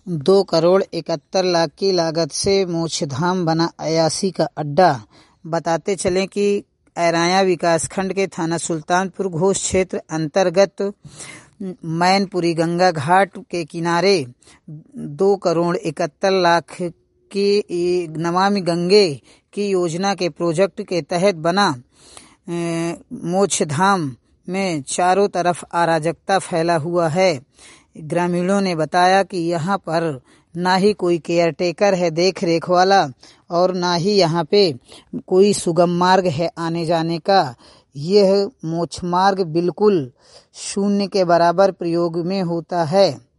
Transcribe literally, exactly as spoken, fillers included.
दो करोड़ इकहत्तर लाख की लागत से मोक्षधाम बना अयासी का अड्डा। बताते चलें कि ऐराया विकासखंड के थाना सुल्तानपुर घोष क्षेत्र अंतर्गत मैनपुरी गंगा घाट के किनारे दो करोड़ इकहत्तर लाख की नमामि गंगे की योजना के प्रोजेक्ट के तहत बना मोक्षधाम में चारों तरफ अराजकता फैला हुआ है। ग्रामीणों ने बताया कि यहाँ पर ना ही कोई केयरटेकर है देख रेख वाला और ना ही यहाँ पे कोई सुगम मार्ग है आने जाने का। यह मोक्ष मार्ग बिल्कुल शून्य के बराबर प्रयोग में होता है।